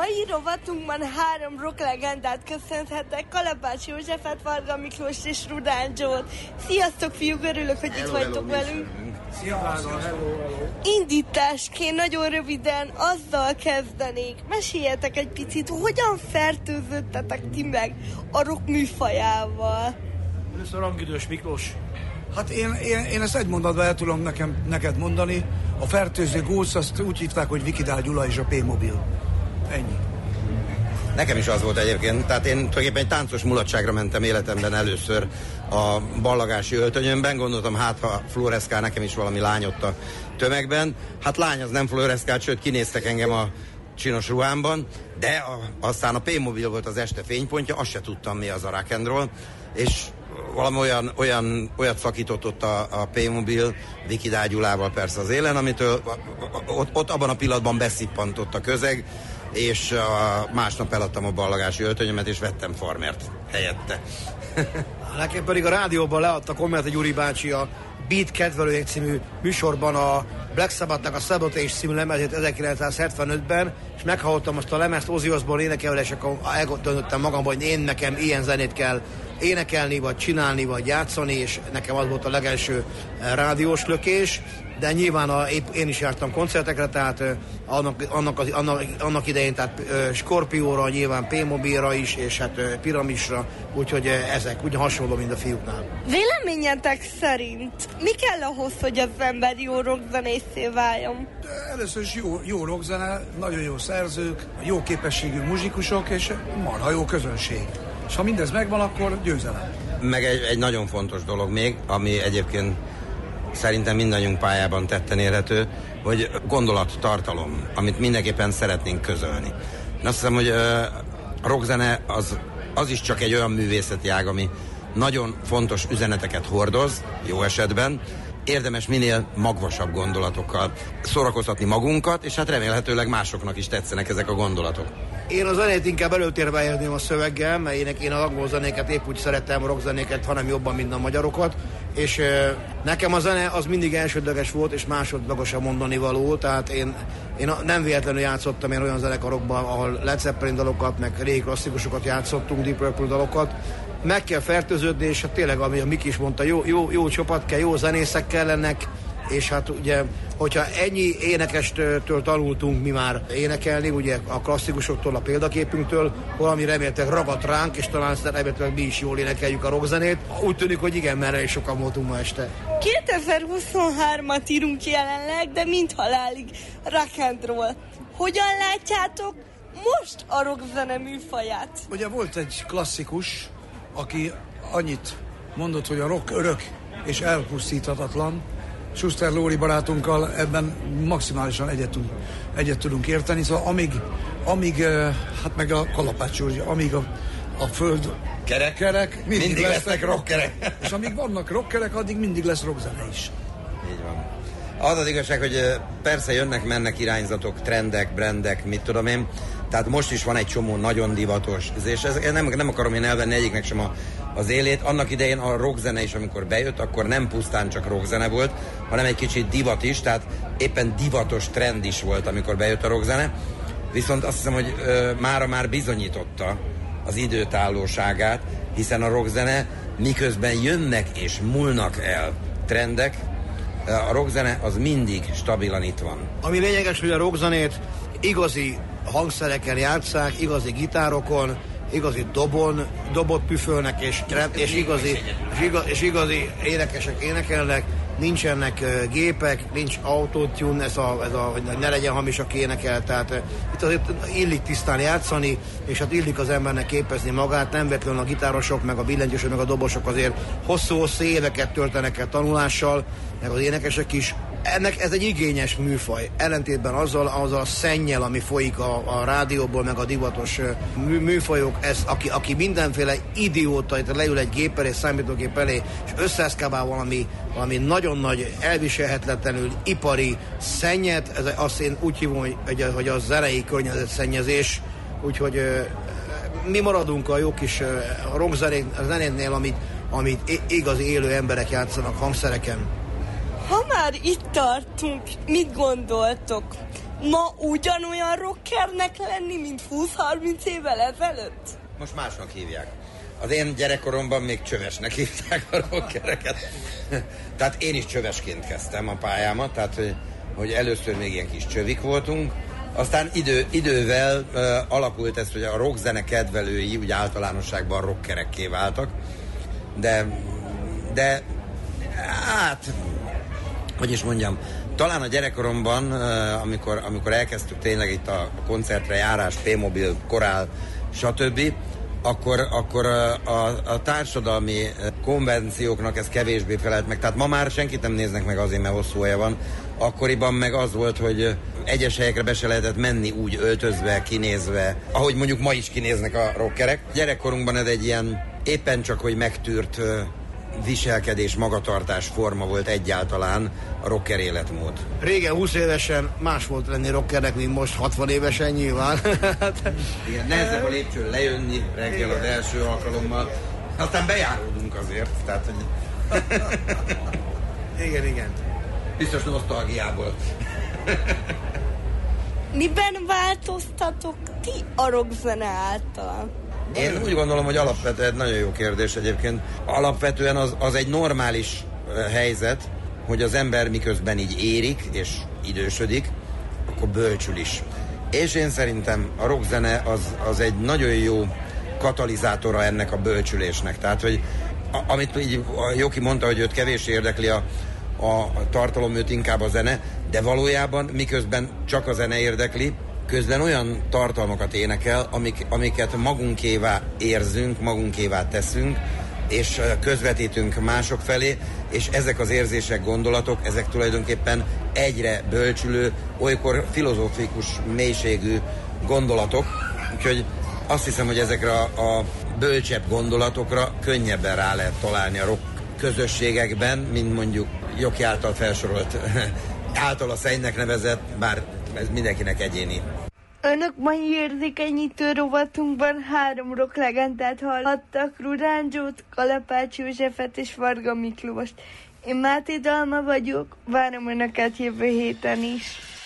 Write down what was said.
Mai rovatunkban 3 rock legendát köszönhetek, Kalapács Józsefet, Varga Miklóst és Rudán Zsolt. Sziasztok fiúk, örülök, hogy itt vagytok velünk. Hello. Indításként nagyon röviden azzal kezdenék. Meséljetek egy picit, hogyan fertőzöttetek ti meg a rock műfajával? Először Rangidős Miklós. Hát én ezt egy mondatban el tudom neked mondani. A fertőző góc, azt úgy hívták, hogy Vikidál Gyula és a P-mobil. Ennyi. Nekem is az volt egyébként, tehát én tulajdonképpen egy táncos mulatságra mentem életemben először a ballagási öltönyömben, gondoltam, hát ha fluoreszkál nekem is valami lány ott a tömegben. Hát lány az nem fluoreszkált, sőt kinéztek engem a csinos ruhámban, de aztán a P-mobil volt az este fénypontja, azt se tudtam mi az a rock and roll, és valami olyat szakított ott a P-mobil, Vikidál Gyulával persze az élen, amitől ott abban a pillanatban beszippantott a közeg, és másnap eladtam a ballagási öltönyömet, és vettem farmert helyette. Nekem pedig a rádióban leadta Komjáti Gyuri bácsi a Beat kedvelőjék című műsorban a Black Sabbathnak a Sabotage című lemezét 1975-ben, és meghallottam azt a lemezt Ozzy Osbourne énekelve, és akkor eldöntöttem magamban, hogy nekem ilyen zenét kell énekelni, vagy csinálni, vagy játszani, és nekem az volt a legelső rádiós lökés, de nyilván én is jártam koncertekre, tehát annak idején, tehát Skorpióra, nyilván P-mobilra is, és hát Piramisra, úgyhogy ezek ugye hasonló, mint a fiúknál. Véleményetek szerint mi kell ahhoz, hogy az ember jó rockzenészé váljon? Először is jó rockzene, nagyon jó szerzők, jó képességű muzsikusok, és marha jó közönség. És ha mindez megvan, akkor győzelem. Meg egy nagyon fontos dolog még, ami egyébként szerintem mindannyiunk pályában tetten érhető, hogy gondolattartalom, amit mindenképpen szeretnénk közölni. Én azt hiszem, hogy a rockzene az is csak egy olyan művészeti ág, ami nagyon fontos üzeneteket hordoz, jó esetben. Érdemes minél magvasabb gondolatokkal szórakoztatni magunkat, és hát remélhetőleg másoknak is tetszenek ezek a gondolatok. Én a zenét inkább előtérbe helyezném a szöveggel, mert én az angol zenéket épp úgy szeretem, a rockzenéket, hanem jobban, mint a magyarokat, és nekem a zene az mindig elsődleges volt, és másodlagos a mondani való, tehát én nem véletlenül játszottam én olyan zenekarokban, ahol Led Zeppelin dalokat, meg régi klasszikusokat játszottunk, Deep Purple dalokat. Meg kell fertőződni, és hát tényleg, ami a Miki is mondta, jó csapat kell, jó zenészek kellenek, és hát ugye, hogyha ennyi énekestől tanultunk mi már énekelni, ugye a klasszikusoktól, a példaképünktől, valami remélhetőleg ragadt ránk, és talán remélhetőleg mi is jól énekeljük a rockzenét. Úgy tűnik, hogy igen, mert elég sokan voltunk ma este. 2023-at írunk jelenleg, de mind halálig rock and roll. Hogyan látjátok most a rockzene műfaját? Ugye volt egy klasszikus, aki annyit mondott, hogy a rock örök és elpusztíthatatlan. Schuster Lóri barátunkkal ebben maximálisan egyet tudunk érteni, szóval amíg hát meg a Kalapács Józsi, amíg a föld kerek, mindig lesznek rockerek. És amíg vannak rockerek, addig mindig lesz rockzene is. Így van. Az az igazság, hogy persze jönnek-mennek irányzatok, trendek, brandek, mit tudom én, tehát most is van egy csomó nagyon divatos, és nem akarom én elvenni egyiknek sem az élét. Annak idején a rockzene is, amikor bejött, akkor nem pusztán csak rockzene volt, hanem egy kicsit divat is, tehát éppen divatos trend is volt, amikor bejött a rockzene. Viszont azt hiszem, hogy mára már bizonyította az időtállóságát, hiszen a rockzene miközben jönnek és múlnak el trendek, a rockzene az mindig stabilan itt van. Ami lényeges, hogy a rockzenét igazi hangszereken játsszák, igazi gitárokon, igazi dobot püfölnek, és igazi énekesek énekelnek, nincsenek gépek, nincs autotune, hogy ne legyen hamis, aki énekel, tehát itt azért illik tisztán játszani, és hát illik az embernek képezni magát, nem véletlenül a gitárosok, meg a billentyűsök, meg a dobosok azért hosszú-hosszú éveket töltenek el tanulással, meg az énekesek is. Ez egy igényes műfaj, ellentétben azzal a szennyel, ami folyik a rádióból, meg a divatos műfajok, aki mindenféle idióta itt leül egy gép elé, számítógép elé, és összeeszkábál valami nagyon nagy, elviselhetetlenül ipari szennyet, azt én úgy hívom, hogy a zenei környezetszennyezés, úgyhogy mi maradunk a jó kis rockzenénél, amit igazi élő emberek játszanak hangszereken. Ha már itt tartunk, mit gondoltok? ma ugyanolyan rockernek lenni, mint 20-30 évvel ezelőtt? Most másnak hívják. Az én gyerekkoromban még csövesnek hívták a rockereket. Tehát én is csövesként kezdtem a pályámat, tehát hogy először még ilyen kis csövik voltunk. Aztán idővel alakult ez, hogy a rockzene kedvelői úgy általánosságban rockerekké váltak. De hát, hogy is mondjam, talán a gyerekkoromban, amikor elkezdtük tényleg itt a koncertre járás, P-mobil, korál, stb., akkor a társadalmi konvencióknak ez kevésbé felelt meg. Tehát ma már senkit nem néznek meg azért, mert hosszú haja van. Akkoriban meg az volt, hogy egyes helyekre be se lehetett menni úgy öltözve, kinézve, ahogy mondjuk ma is kinéznek a rockerek. Gyerekkorunkban ez egy ilyen éppen csak, hogy megtűrt viselkedés, magatartás forma volt egyáltalán a rocker életmód. Régen 20 évesen más volt lenni rockernek, mint most 60 évesen nyilván. Igen, nehezebb a lépcsőn lejönni reggel az első alkalommal. Aztán bejáródunk azért, tehát hogy... Igen. Biztos nosztalgiából. Miben változtatok ti a rockzene által? Én úgy gondolom, hogy alapvetően, nagyon jó kérdés egyébként, alapvetően az egy normális helyzet, hogy az ember miközben így érik és idősödik, akkor bölcsül is. És én szerintem a rockzene az egy nagyon jó katalizátora ennek a bölcsülésnek. Tehát, hogy amit így Joki mondta, hogy őt kevés érdekli a tartalom, őt inkább a zene, de valójában miközben csak a zene érdekli, közben olyan tartalmakat énekel, amiket magunkévá érzünk, magunkévá teszünk, és közvetítünk mások felé, és ezek az érzések, gondolatok, ezek tulajdonképpen egyre bölcsülő, olykor filozófikus mélységű gondolatok, úgyhogy azt hiszem, hogy ezekre a bölcsebb gondolatokra könnyebben rá lehet találni a rock közösségekben, mint mondjuk Joki által felsorolt, által a szennynek nevezett, bár ez mindenkinek egyéni. Önök mai érzékenyítő rovatunkban 3 rock legendát hallhattak, Rudán Zsót, Kalapács Józsefet és Varga Miklóst. Én Máté Dalma vagyok, várom Önöket jövő héten is.